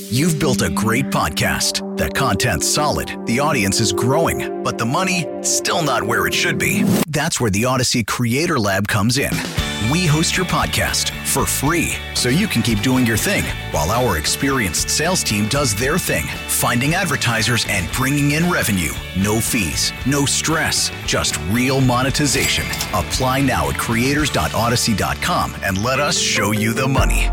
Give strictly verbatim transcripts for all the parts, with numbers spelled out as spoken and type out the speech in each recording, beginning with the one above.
You've built a great podcast. The content's solid, the audience is growing, but the money, still not where it should be. That's where the Odyssey Creator Lab comes in. We host your podcast for free, so you can keep doing your thing, while our experienced sales team does their thing, finding advertisers and bringing in revenue. No fees, no stress, just real monetization. Apply now at creators dot odyssey dot com and let us show you the money.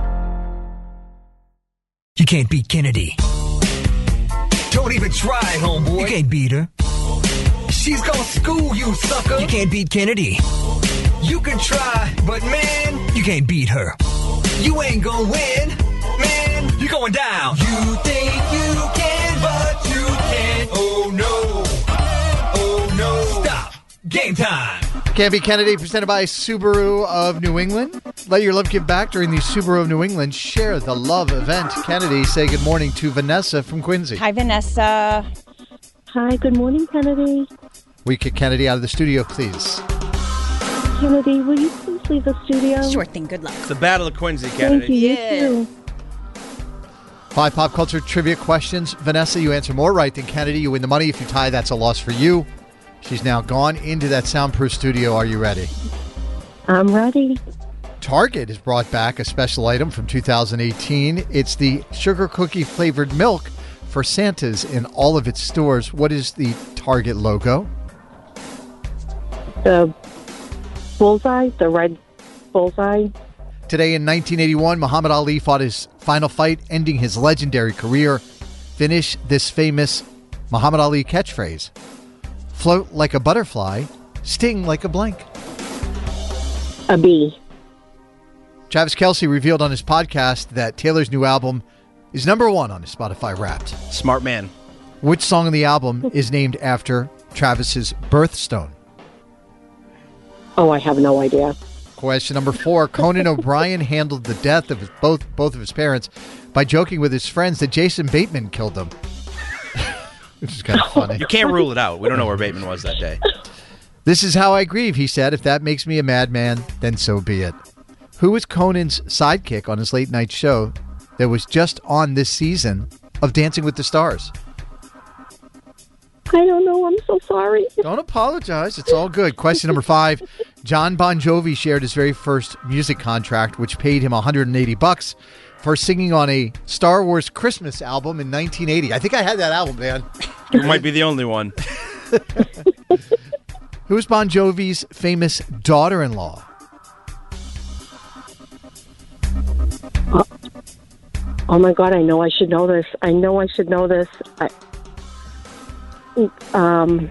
You can't beat Kennedy. Don't even try, homeboy. You can't beat her. She's gonna school you, sucker. You can't beat Kennedy. You can try, but man, you can't beat her. You ain't gonna win, man. You're going down. You think you can, but you can't. Oh no. Oh no. Stop. Game time. Can't Beat Kennedy, presented by Subaru of New England. Let your love give back during the Subaru of New England Share the Love event. Kennedy, say good morning to Vanessa from Quincy. Hi, Vanessa. Hi, good morning, Kennedy. We kick Kennedy out of the studio, please. Kennedy, will you please leave the studio? Sure thing. Good luck. It's the Battle of Quincy, Kennedy. Thank you. Yeah. You too. Five pop culture trivia questions. Vanessa, you answer more right than Kennedy. You win the money. If you tie, that's a loss for you. She's now gone into that soundproof studio. Are you ready? I'm ready. Target has brought back a special item from two thousand eighteen. It's the sugar cookie flavored milk for Santa's in all of its stores. What is the Target logo? The bullseye, the red bullseye. Today in nineteen eighty-one, Muhammad Ali fought his final fight, ending his legendary career. Finish this famous Muhammad Ali catchphrase. Float like a butterfly, sting like a blank. A bee. Travis Kelce revealed on his podcast that Taylor's new album is number one on his Spotify Wrapped. Smart man. Which song on the album is named after Travis's birthstone? Oh, I have no idea. Question number four. Conan O'Brien handled the death of his, both both of his parents by joking with his friends that Jason Bateman killed them. Which is kind of funny. You can't rule it out. We don't know where Bateman was that day. This is how I grieve, he said. If that makes me a madman, then so be it. Who was Conan's sidekick on his late night show that was just on this season of Dancing with the Stars? I don't know. I'm so sorry. Don't apologize. It's all good. Question number five. John Bon Jovi shared his very first music contract, which paid him one hundred eighty bucks for singing on a Star Wars Christmas album in nineteen eighty. I think I had that album, man. You might be the only one. Who's Bon Jovi's famous daughter-in-law? Oh, oh my God! I know I should know this. I know I should know this. I, um,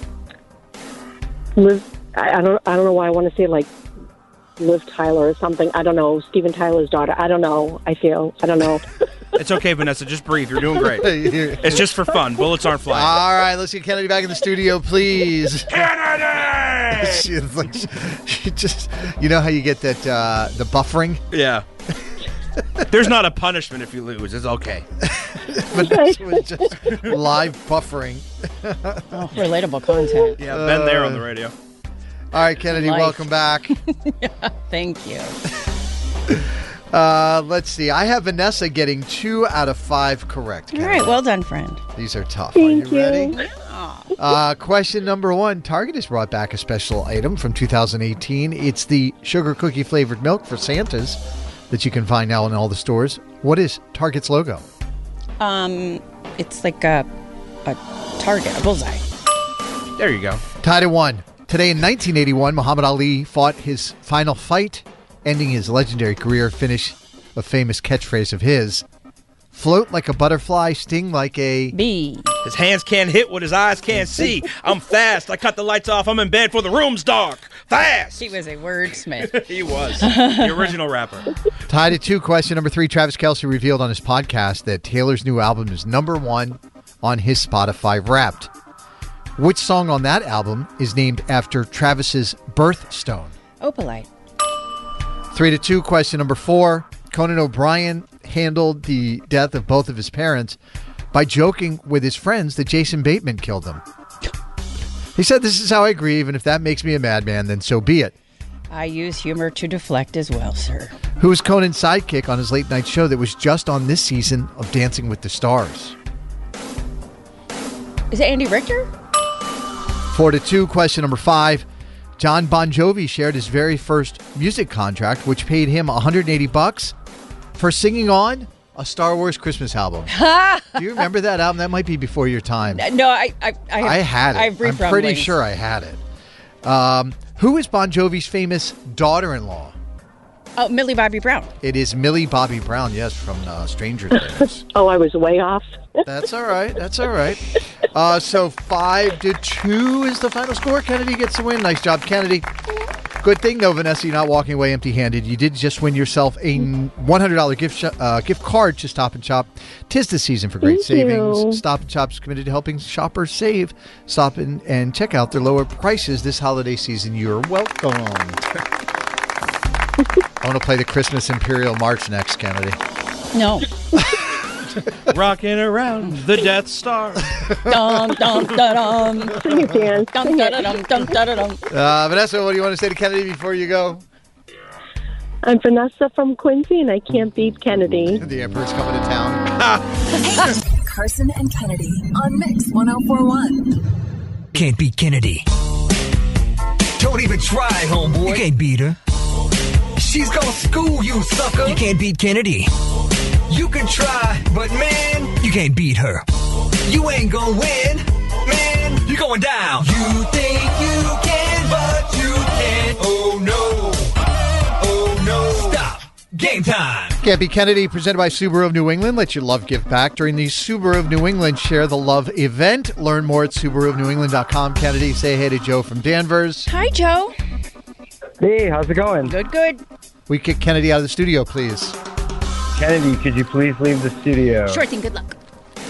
Liv. I, I don't. I don't know why I want to say like Liv Tyler or something. I don't know. Steven Tyler's daughter. I don't know. I feel. I don't know. It's okay, Vanessa. Just breathe. You're doing great. It's just for fun. Bullets aren't flying. All right, let's get Kennedy back in the studio, please. Kennedy! she, like, she just, you know how you get that uh, the buffering? Yeah. There's not a punishment if you lose. It's okay. Vanessa was just live buffering. Oh, relatable content. Yeah, been there on the radio. All right, Kennedy, Life. welcome back. Yeah, thank you. Uh, let's see. I have Vanessa getting two out of five correct. All right, well done, friend. These are tough. Thank are you, ready? you. Uh, question number one. Target has brought back a special item from two thousand eighteen. It's the sugar cookie flavored milk for Santa's that you can find now in all the stores. What is Target's logo? Um, it's like a a target, a bullseye. There you go. Tied at one. Today in nineteen eighty-one, Muhammad Ali fought his final fight, ending his legendary career. Finish a famous catchphrase of his. Float like a butterfly, sting like a... B. His hands can't hit what his eyes can't see. I'm fast. I cut the lights off. I'm in bed for the room's dark. Fast. He was a wordsmith. He was. The original rapper. Tied at two. Question number three. Travis Kelce revealed on his podcast that Taylor's new album is number one on his Spotify Wrapped. Which song on that album is named after Travis's birthstone? Opalite. Three to two. Question number four. Conan O'Brien handled the death of both of his parents by joking with his friends that Jason Bateman killed them. He said, "This is how I grieve, and if that makes me a madman, then so be it." I use humor to deflect as well, sir. Who was Conan's sidekick on his late night show that was just on this season of Dancing with the Stars? Is it Andy Richter? Four to two. Question number five. John Bon Jovi shared his very first music contract, which paid him one hundred eighty bucks for singing on a Star Wars Christmas album. Do you remember that album? That might be before your time. No, I I, I, have, I had it. I have brief I'm pretty rumblings. sure I had it. Um, who is Bon Jovi's famous daughter-in-law? Oh, Millie Bobby Brown. It is Millie Bobby Brown, yes, from uh, Stranger Things. Oh, I was way off. That's all right. That's all right. Uh, so five to two is the final score. Kennedy gets the win. Nice job, Kennedy. Good thing, though, Vanessa, you're not walking away empty-handed. You did just win yourself a one hundred dollars gift sh- uh, gift card to Stop and Shop. 'Tis the season for great Thank savings. you. Stop and Shop's committed to helping shoppers save. Stop and, and check out their lower prices this holiday season. You're welcome. I want to play the Christmas Imperial March next, Kennedy. No. Rocking around the Death Star. dum, dum, da, dum. Sing it, Dan. Dum, Sing da, it. da, dum, dum, da, da, dum. Uh, Vanessa, what do you want to say to Kennedy before you go? I'm Vanessa from Quincy, and I can't beat Kennedy. The Emperor's coming to town. Carson and Kennedy on Mix one oh four one. Can't beat Kennedy. Don't even try, homeboy. You can't beat her. She's gonna school you, sucker. You can't beat Kennedy. You can try, but man, You can't beat her. you ain't gonna win. Man, you're going down. You think you can, but you can't. Oh no. Oh no. Stop. Game time. Can't Beat Kennedy, presented by Subaru of New England. Let your love give back during the Subaru of New England Share the Love event. Learn more at Subaru of New England dot com. Kennedy, say hey to Joe from Danvers. Hi, Joe. Hey, how's it going? Good, good. We kick Kennedy out of the studio, please. Kennedy, could you please leave the studio? Sure thing. Good luck.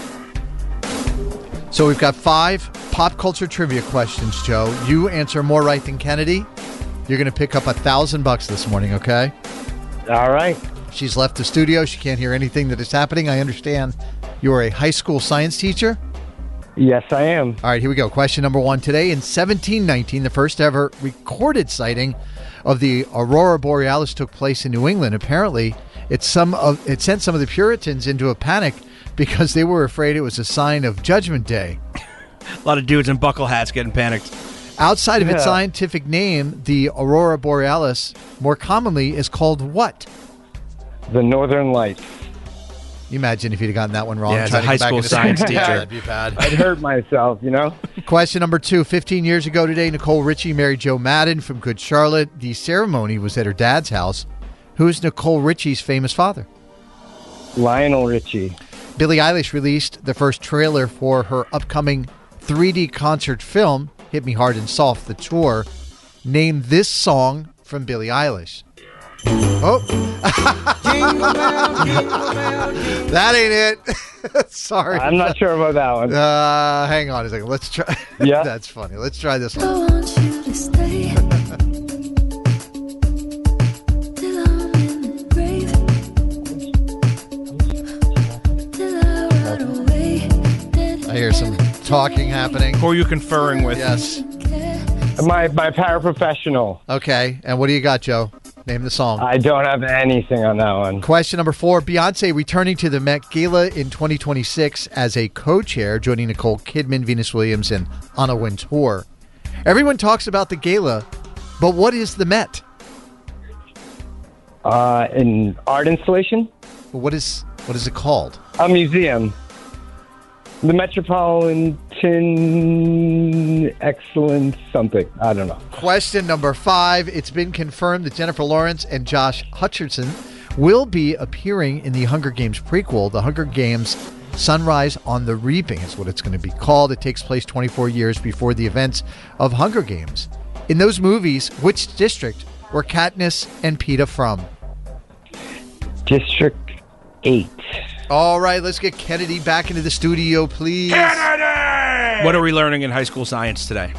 So we've got five pop culture trivia questions, Joe. You answer more right than Kennedy. You're going to pick up a thousand bucks this morning, okay? All right. She's left the studio. She can't hear anything that is happening. I understand you're a high school science teacher. Yes, I am. All right, here we go. Question number one. Today in seventeen nineteen, the first ever recorded sighting of the Aurora Borealis took place in New England. Apparently, it, some of, it sent some of the Puritans into a panic because they were afraid it was a sign of Judgment Day. A lot of dudes in buckle hats getting panicked. Outside of its Yeah. scientific name, the Aurora Borealis more commonly is called what? The Northern Lights. You imagine if you'd have gotten that one wrong. Yeah, as trying a to high go back school into science school. teacher. That'd be bad. I'd hurt myself, you know? Question number two. fifteen years ago today, Nicole Richie married Joe Madden from Good Charlotte. The ceremony was at her dad's house. Who is Nicole Richie's famous father? Lionel Richie. Billie Eilish released the first trailer for her upcoming three D concert film, Hit Me Hard and Soft, the tour. Name this song from Billie Eilish. Oh. That ain't it. Sorry. I'm not sure about that one. Uh, hang on a second. Let's try. Yeah. That's funny. Let's try this I one. want you to stay till I'm in the grave, till I run away. I hear some talking happening. Who are you conferring with? Yes. My my paraprofessional. Okay. And what do you got, Joe? Name the song. I don't have anything on that one. Question number four. Beyonce returning to the Met Gala in twenty twenty-six as a co-chair, joining Nicole Kidman, Venus Williams, and Anna Wintour. Everyone talks about the gala, but what is the Met? Uh, an art installation? What is what is it called? A museum. The Metropolitan Excellence something. I don't know. Question number five. It's been confirmed that Jennifer Lawrence and Josh Hutcherson will be appearing in the Hunger Games prequel, The Hunger Games Sunrise on the Reaping is what it's going to be called. It takes place twenty-four years before the events of Hunger Games. In those movies, which district were Katniss and Peeta from? District eight. All right, let's get Kennedy back into the studio, please. What are we learning in high school science today?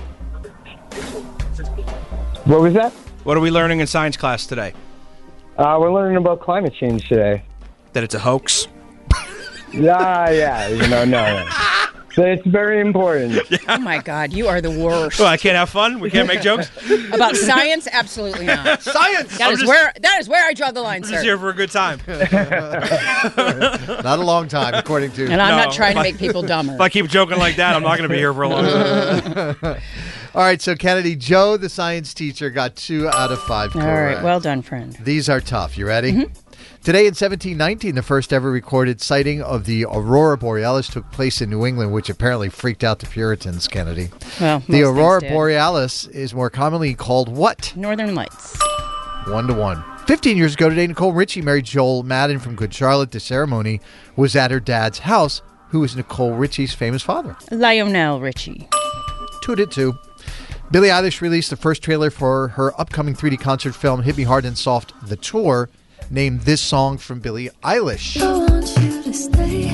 What was that? What are we learning in science class today? Uh, we're learning about climate change today. That it's a hoax? Yeah, yeah. You know, no, no. So it's very important. Oh my God, you are the worst. Well, I can't have fun. We can't make jokes. About science, absolutely not. Science. That I'm is just, where that is where I draw the line, I'm sir. just here for a good time. Not a long time, according to. And I'm No, not trying if to I- make people dumber. If I keep joking like that, I'm not going to be here for a long time. All right, so Kennedy, Joe, the science teacher, got two out of five All correct. right, well done, friend. These are tough. You ready? Mm-hmm. Today in seventeen nineteen, the first ever recorded sighting of the Aurora Borealis took place in New England, which apparently freaked out the Puritans, Kennedy. Well, the most Aurora things did. Borealis is more commonly called what? Northern Lights. One to one. Fifteen years ago today, Nicole Richie married Joel Madden from Good Charlotte. The ceremony was at her dad's house, who is Nicole Richie's famous father. Lionel Richie. Two to two. Billie Eilish released the first trailer for her upcoming three D concert film, Hit Me Hard and Soft, The Tour. Named this song from Billie Eilish. I want you to stay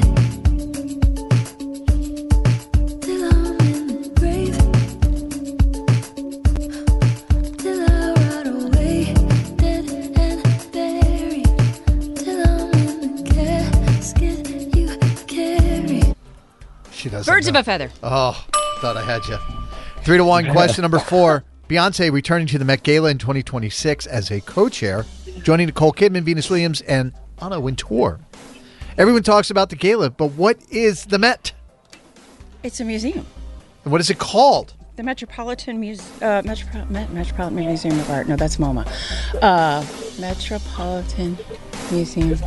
till I'm in the grave, till I rot away, dead and buried, till I'm in the casket you carry. She doesn't Birds know. of a feather. Oh, thought I had you. Three to one. Question number four. Beyonce returning to the Met Gala in twenty twenty-six as a co-chair, joining Nicole Kidman, Venus Williams, and Anna Wintour. Everyone talks about the gala, but what is the Met? It's a museum. And what is it called? The Metropolitan Muse- uh, Metropol- Met- Metropolitan Museum of Art. No, that's MoMA. Uh, Metropolitan Museum.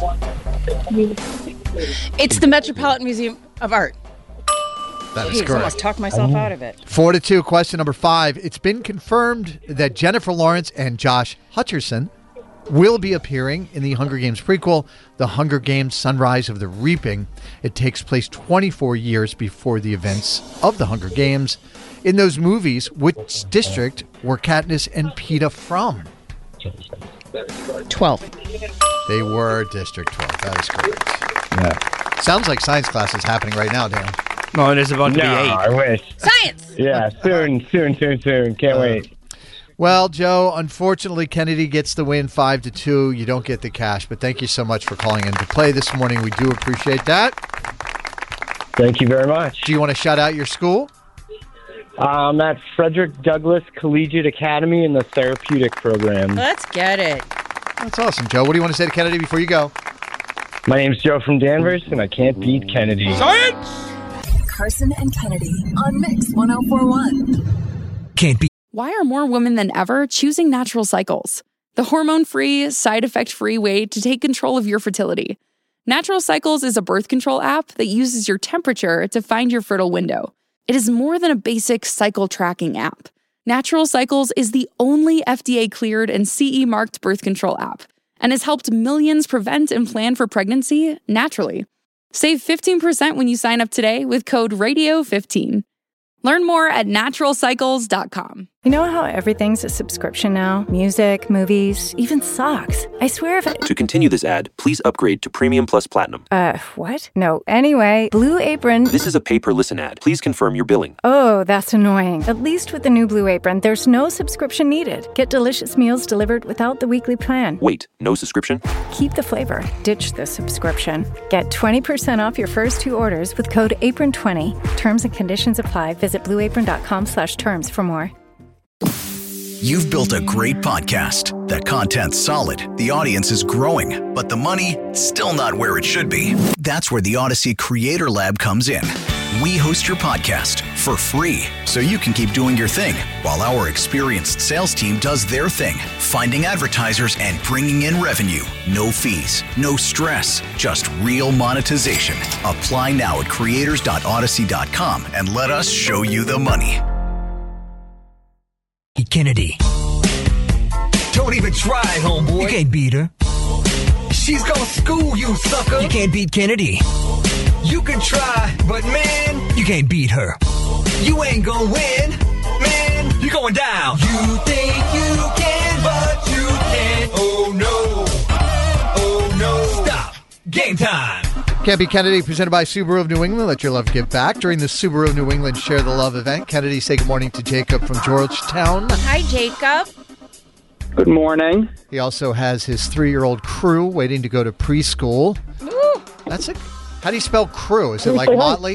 It's the Metropolitan Museum of Art. That is Jeez, I correct. almost talked myself out of it. Four to two. Question number five. It's been confirmed that Jennifer Lawrence and Josh Hutcherson will be appearing in the Hunger Games prequel, The Hunger Games: Sunrise of the Reaping. It takes place twenty-four years before the events of the Hunger Games. In those movies, which district were Katniss and Peeta from? twelve. They were District twelve. That is correct. Yeah. Sounds like science class is happening right now, Dan. No, it is about to No, be eight. I wish. Science! Yeah, soon, soon, soon, soon. Can't Uh, wait. Well, Joe, unfortunately, Kennedy gets the win five to two. You don't get the cash, but thank you so much for calling in to play this morning. We do appreciate that. Thank you very much. Do you want to shout out your school? I'm at Frederick Douglass Collegiate Academy in the therapeutic program. Let's get it. That's awesome, Joe. What do you want to say to Kennedy before you go? My name's Joe from Danvers, and I can't beat Kennedy. Science! Carson and Kennedy on Mix one oh four one. Can't be. Why are more women than ever choosing Natural Cycles? The hormone-free, side-effect-free way to take control of your fertility. Natural Cycles is a birth control app that uses your temperature to find your fertile window. It is more than a basic cycle tracking app. Natural Cycles is the only F D A-cleared and C E-marked birth control app and has helped millions prevent and plan for pregnancy naturally. Save fifteen percent when you sign up today with code radio fifteen. Learn more at natural cycles dot com. You know how everything's a subscription now? Music, movies, even socks. I swear if it... To continue this ad, please upgrade to Premium Plus Platinum. Uh, what? No. Anyway, Blue Apron... This is a pay-per-listen ad. Please confirm your billing. Oh, that's annoying. At least with the new Blue Apron, there's no subscription needed. Get delicious meals delivered without the weekly plan. Wait, no subscription? Keep the flavor. Ditch the subscription. Get twenty percent off your first two orders with code apron twenty. Terms and conditions apply. Visit blue apron dot com slash terms for more. You've built a great podcast. The content's solid, the audience is growing, but the money, still not where it should be. That's where the Odyssey Creator Lab comes in. We host your podcast for free, so you can keep doing your thing, while our experienced sales team does their thing, finding advertisers and bringing in revenue. No fees, no stress, just real monetization. Apply now at creators dot odyssey dot com and let us show you the money. Kennedy. Don't even try, homeboy. You can't beat her. She's gonna school you, sucker. You can't beat Kennedy. You can try, but man, You can't beat her. you ain't gonna win. Man, you're going down. You think you can, but you can't. Oh no. Oh no. Stop. Game time. Can't Be Kennedy, presented by Subaru of New England. Let your love give back. During the Subaru of New England Share the Love event, Kennedy, say good morning to Jacob from Georgetown. Hi, Jacob. Good morning. He also has his three-year-old crew waiting to go to preschool. Ooh. That's it. How do you spell crew? Is it Can we like say hi? Motley?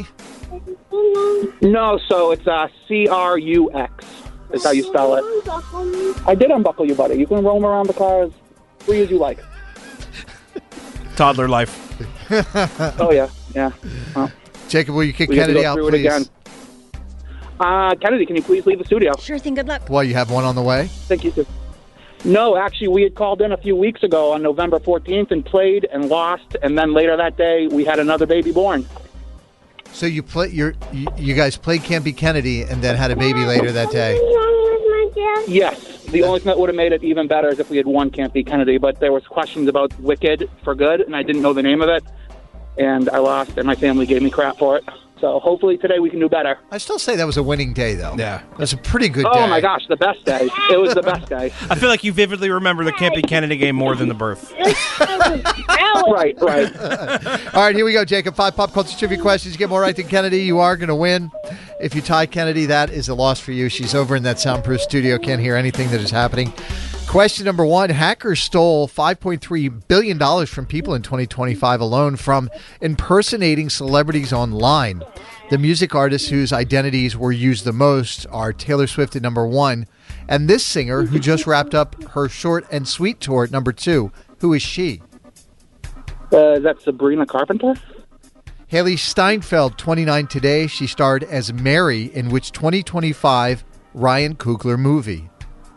No, so it's uh, C R U X is how you spell it. I did unbuckle you, buddy. You can roam around the car as free as you like. Toddler life. Oh, yeah, yeah. Well, Jacob, will you kick we have to Kennedy go out, through it please? again. Uh, Kennedy, can you please leave the studio? Sure thing. Good luck. Well, you have one on the way? Thank you, sir. No, actually, we had called in a few weeks ago on November fourteenth and played and lost, and then later that day, we had another baby born. So you play, you're, you, you guys played Can't Be Kennedy and then had a baby later that day? Yes. The only thing that would have made it even better is if we had won Can't Be Kennedy, but there was questions about Wicked for Good, and I didn't know the name of it, and I lost, and my family gave me crap for it. So hopefully today we can do better. I still say that was a winning day, though. Yeah. It was a pretty good oh, day. my gosh, the best day. It was the best day. I feel like you vividly remember the Can't Be Kennedy game more than the birth. Right, right. All right, here we go, Jacob. Five pop culture trivia questions. You get more right than Kennedy, you are going to win. If you tie Kennedy, that is a loss for you. She's over in that soundproof studio, can't hear anything that is happening. Question number one, hackers stole five point three billion dollars from people in twenty twenty-five alone from impersonating celebrities online. The music artists whose identities were used the most are Taylor Swift at number one, and this singer who just wrapped up her Short and Sweet tour at number two. Who is she? Uh, is that Sabrina Carpenter? Haley Steinfeld, twenty-nine today. She starred as Mary in which twenty twenty-five Ryan Coogler movie?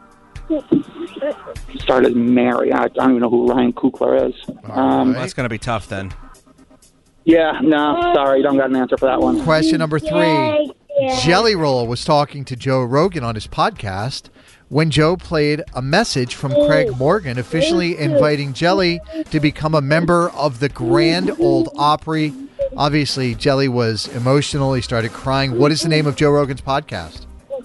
Started Mary. I don't even know who Ryan Coogler is. Um, Well, that's going to be tough then. Yeah, no, sorry, don't got an answer for that one. Question number three. Jelly Roll was talking to Joe Rogan on his podcast when Joe played a message from Craig Morgan officially inviting Jelly to become a member of the Grand Ole Opry. Obviously, Jelly was emotional. He started crying. What is the name of Joe Rogan's podcast?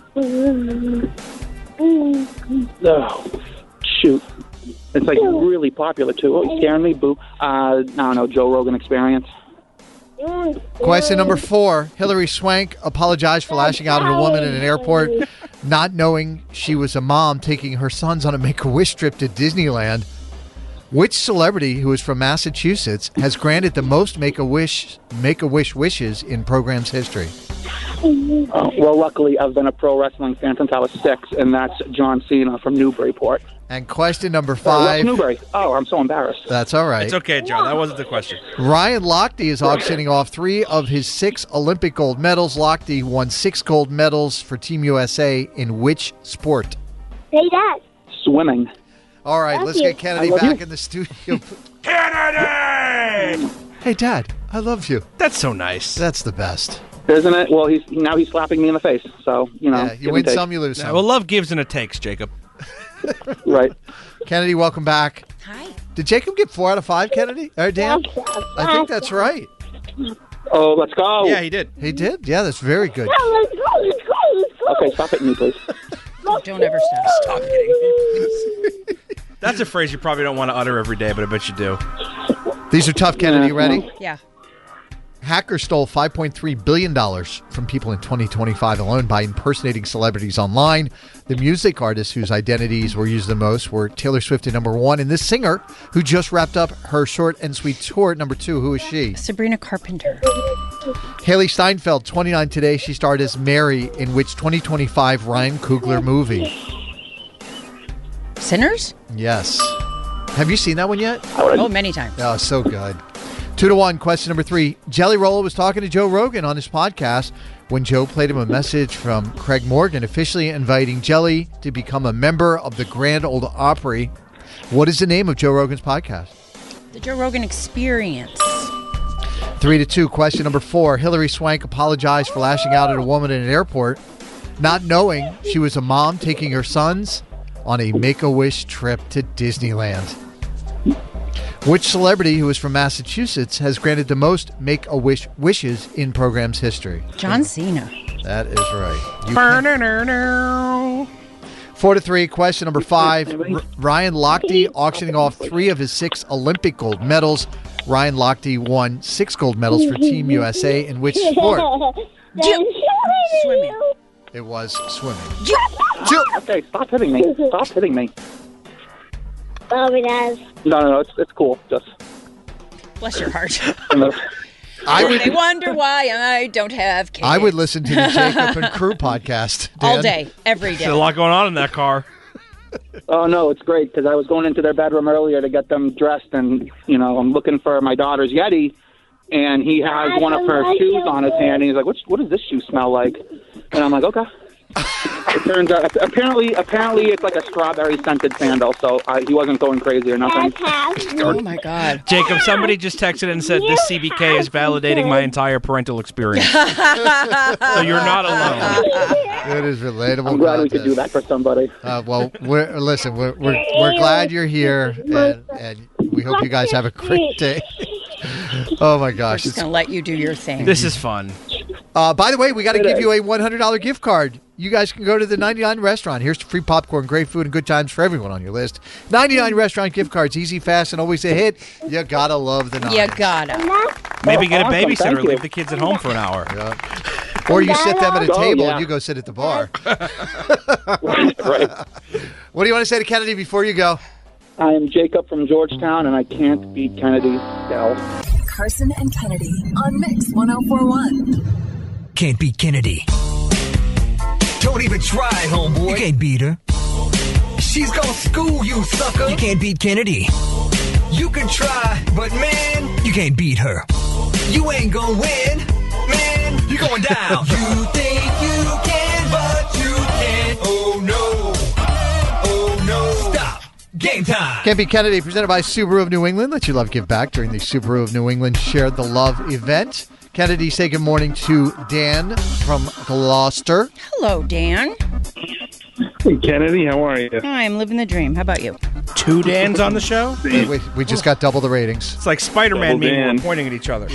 Oh, shoot. It's like really popular, too. Oh, you're scaring me, boo. Uh, I don't know, Joe Rogan Experience. Question number four. Hillary Swank apologized for lashing out at a woman in an airport, not knowing she was a mom taking her sons on a Make-A-Wish trip to Disneyland. Which celebrity who is from Massachusetts has granted the most Make-A-Wish Make-A-Wish wishes in program's history? Uh, well, luckily, I've been a pro wrestling fan since I was six, and that's John Cena from Newburyport. And question number Uh, five. West Newbury. Oh, I'm so embarrassed. That's all right. It's okay, John. That wasn't the question. Ryan Lochte is auctioning off three of his six Olympic gold medals. Lochte won six gold medals for Team U S A in which sport? Hey, Dad. Swimming. All right, Love let's you. get Kennedy I love back you. in the studio. Kennedy! Hey, Dad, I love you. That's so nice. That's the best. Isn't it? Well, he's now he's slapping me in the face, so, you know. Yeah, you give and win take. some, you lose Yeah, some. well, love gives and it takes, Jacob. Right. Kennedy, welcome back. Hi. Did Jacob get four out of five, Kennedy? Or Dan? I think that's right. Oh, let's go. Yeah, he did. He did? Yeah, that's very good. Let's go, let's go, let's go. Okay, stop hitting me, please. Don't ever stop. Stop hitting me, please. That's a phrase you probably don't want to utter every day, but I bet you do. These are tough, Kennedy. You ready? Yeah. Hackers stole five point three billion dollars from people in twenty twenty-five alone by impersonating celebrities online. The music artists whose identities were used the most were Taylor Swift at number one, and this singer who just wrapped up her Short and Sweet tour at number two. Who is she? Sabrina Carpenter. Haley Steinfeld, twenty-nine today. She starred as Mary in which twenty twenty-five Ryan Coogler movie? Sinners? Yes. Have you seen that one yet? Oh, many times. Oh, so good. Two to one. Question number three. Jelly Roll was talking to Joe Rogan on his podcast when Joe played him a message from Craig Morgan, officially inviting Jelly to become a member of the Grand Ole Opry. What is the name of Joe Rogan's podcast? The Joe Rogan Experience. Three to two. Question number four. Hillary Swank apologized for lashing out at a woman in an airport, not knowing she was a mom taking her sons on a Make-A-Wish trip to Disneyland. Which celebrity who is from Massachusetts has granted the most Make-A-Wish wishes in program's history? John Cena. That is right. You can- Four to three. Question number five. R- Ryan Lochte auctioning off three of his six Olympic gold medals. Ryan Lochte won six gold medals for Team U S A in which sport? Swimming. It was swimming. Okay, stop hitting me. Stop hitting me. Love it, Dad. No, no, no, it's, it's cool. Just. Bless your heart. I And would- they wonder why I don't have kids. I would listen to the Jacob and Crew podcast. all Dan. day, every day. There's a lot going on in that car. Oh, no, it's great because I was going into their bedroom earlier to get them dressed, and, you know, I'm looking for my daughter's Yeti, and he has one of her shoes on his hand, and he's like, what, what does this shoe smell like? And I'm like, okay. It turns out, apparently, apparently it's like a strawberry-scented sandal, so uh, he wasn't going crazy or nothing. Oh, my God. Jacob, somebody just texted and said, this C B K is validating my entire parental experience. So you're not alone. It is relatable. I'm glad we content. could do that for somebody. Uh, well, we're, listen, we're, we're, we're glad you're here, and, and we hope you guys have a great day. Oh, my We're gosh. just going to let you do your thing. This is fun. Uh, by the way, we got to It give is. you a one hundred dollars gift card. You guys can go to the ninety-nine restaurant. Here's free popcorn, great food, and good times for everyone on your list. ninety-nine restaurant gift cards, easy, fast, and always a hit. You got to love the nine. You gotta. Maybe Oh, get a awesome. babysitter, Thank you. leave the kids at home for an hour. Or you sit them at a Oh, table yeah. and you go sit at the bar. Right. What do you want to say to Kennedy before you go? I am Jacob from Georgetown, and I can't beat Kennedy still. Carson and Kennedy on Mix one oh four one. Can't beat Kennedy. Don't even try, homeboy. You can't beat her. She's gonna school you, sucker. You can't beat Kennedy. You can try, but man, You can't beat her. you ain't gonna win. Man, you're going down. You think you can, but you can't. Oh no. Oh no. Stop. Game time. Can't Be Kennedy, presented by Subaru of New England. Let your love give back during the Subaru of New England Shared the Love event. Kennedy, say good morning to Dan from Gloucester. Hello, Dan. Hey, Kennedy, how are you? Hi, I'm living the dream. How about you? Two Dans on the show? We, we, we just got double the ratings. It's like Spider-Man Double meme. Dan. We're pointing at each other.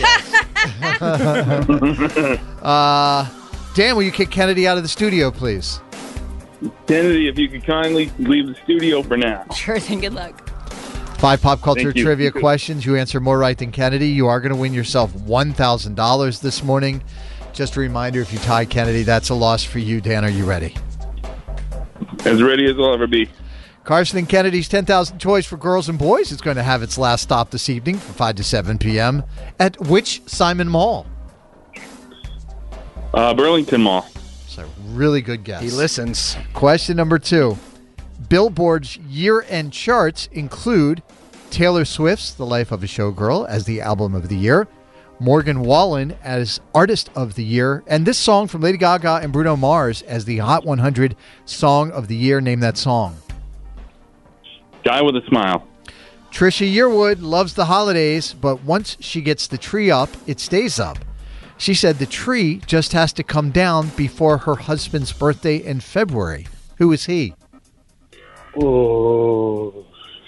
Uh, Dan, will you kick Kennedy out of the studio, please? Kennedy, if you could kindly leave the studio for now. Sure thing. Good luck. Five pop culture Thank you. trivia questions. You answer more right than Kennedy. You are going to win yourself one thousand dollars this morning. Just a reminder, if you tie Kennedy, that's a loss for you. Dan, are you ready? As ready as I'll ever be. Carson and Kennedy's ten thousand Toys for Girls and Boys is going to have its last stop this evening from five to seven p.m. At which Simon Mall? Uh, Burlington Mall. It's a really good guess. He listens. Question number two. Billboard's year-end charts include Taylor Swift's The Life of a Showgirl as the album of the year, Morgan Wallen as Artist of the Year, and this song from Lady Gaga and Bruno Mars as the Hot one hundred Song of the Year. Name that song. Guy with a smile. Trisha Yearwood loves the holidays, but once she gets the tree up, it stays up. She said the tree just has to come down before her husband's birthday in February. Who is he? Oh.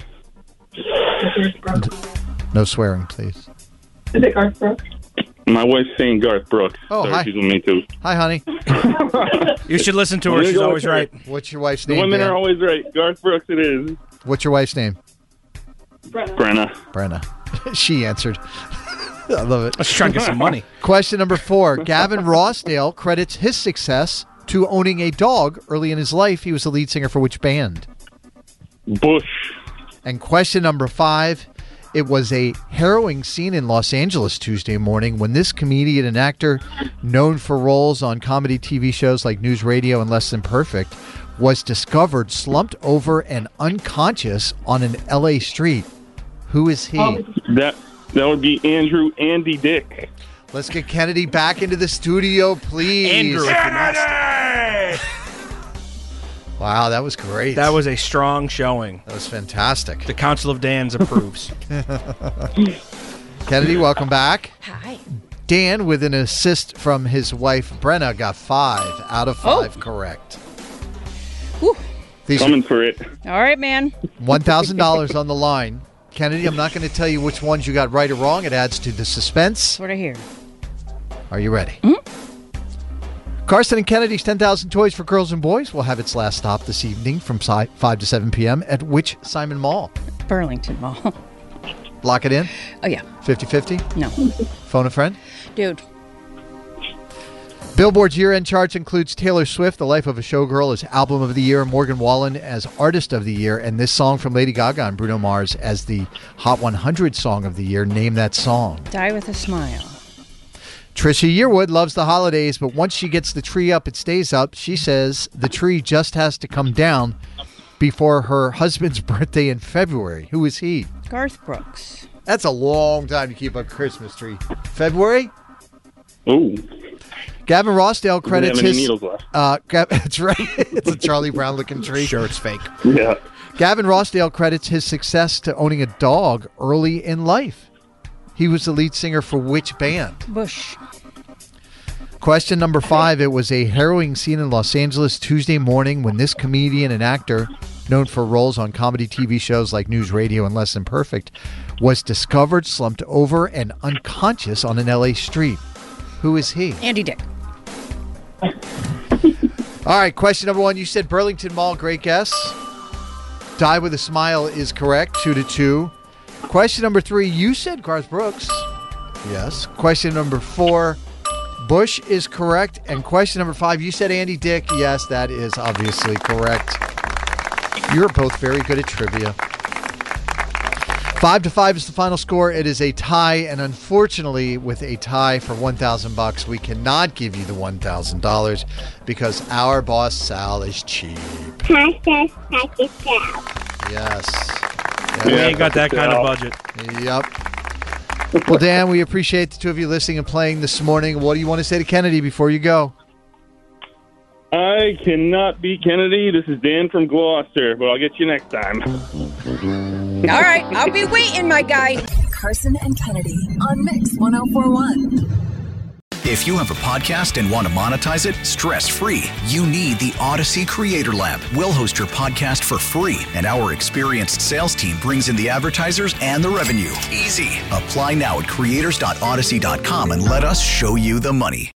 No swearing, please. Is it Garth Brooks? My wife's saying Garth Brooks. Oh, so hi. she's with me too. Hi, honey. You should listen to I'm her. gonna She's go always with her. right. What's your wife's The name? women Dan? are always right. Garth Brooks it is. What's your wife's name? Brenna. Brenna. She answered. I love it. Let's try and get some money. Question number four. Gavin Rossdale credits his success to owning a dog early in his life. He was the lead singer for which band? Bush. And question number five. It was a harrowing scene in Los Angeles Tuesday morning when this comedian and actor, known for roles on comedy T V shows like News Radio and Less Than Perfect, was discovered slumped over and unconscious on an L A street. Who is he? That that would be Andrew Andy Dick. Let's get Kennedy back into the studio, please. Andrew, if you must. Wow, that was great. That was a strong showing. That was fantastic. The Council of Dans approves. Kennedy, welcome back. Hi. Dan, with an assist from his wife, Brenna, got five out of five Oh. correct. Whew. These Coming for it. All right, man. one thousand dollars on the line. Kennedy, I'm not going to tell you which ones you got right or wrong. It adds to the suspense. That's what I hear. Are you ready? Carson and Kennedy's ten thousand Toys for Girls and Boys will have its last stop this evening from si- five to seven p.m. at which Simon Mall? Burlington Mall. Lock it in? Oh, yeah. fifty-fifty? No. Phone a friend? Dude. Billboard's year-end charts includes Taylor Swift, The Life of a Showgirl, as Album of the Year, Morgan Wallen as Artist of the Year, and this song from Lady Gaga and Bruno Mars as the Hot one hundred Song of the Year. Name that song. Die with a Smile. Trisha Yearwood loves the holidays, but once she gets the tree up, it stays up. She says the tree just has to come down before her husband's birthday in February. Who is he? Garth Brooks. That's a long time to keep up a Christmas tree. February? Ooh. Gavin Rossdale credits Doesn't have any his. needles left. Uh, Gav- that's right. It's a Charlie Brown looking tree. Sure, it's fake. Yeah. Gavin Rossdale credits his success to owning a dog early in life. He was the lead singer for which band? Bush. Question number five. It was a harrowing scene in Los Angeles Tuesday morning when this comedian and actor, known for roles on comedy T V shows like News Radio and Less Than Perfect, was discovered slumped over and unconscious on an L A street. Who is he? Andy Dick. All right, question number one. You said Burlington Mall. Great guess. Die with a Smile is correct. Two to two. Question number three. You said Garth Brooks. Yes. Question number four. Bush is correct. And question number five. You said Andy Dick. Yes, that is obviously correct. You're both very good at trivia. Five to five is the final score. It is a tie, and unfortunately, with a tie for one thousand bucks, we cannot give you the one thousand dollars because our boss Sal is cheap. Hashtag package Sal. Yes. We ain't got that kind of budget. Yep. Well, Dan, we appreciate the two of you listening and playing this morning. What do you want to say to Kennedy before you go? I cannot beat Kennedy. This is Dan from Gloucester, but I'll get you next time. All right, I'll be waiting, my guy. Carson and Kennedy on Mix ten forty-one. If you have a podcast and want to monetize it stress-free, you need the Odyssey Creator Lab. We'll host your podcast for free, and our experienced sales team brings in the advertisers and the revenue. Easy. Apply now at creators dot odyssey dot com and let us show you the money.